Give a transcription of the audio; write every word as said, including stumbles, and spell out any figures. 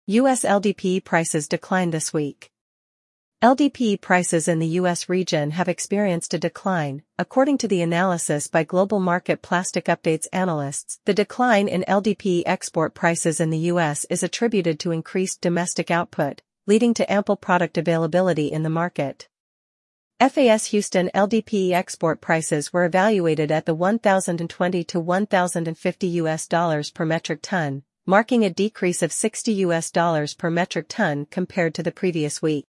U S L D P E prices declined this week. L D P E prices in the U S region have experienced a decline, according to the analysis by Global Market Plastic Updates analysts. The decline in L D P E export prices in the U S is attributed to increased domestic output, leading to ample product availability in the market. F A S Houston L D P E export prices were evaluated at the one thousand twenty to one thousand fifty U S dollars per metric ton, marking a decrease of sixty U S dollars per metric ton compared to the previous week.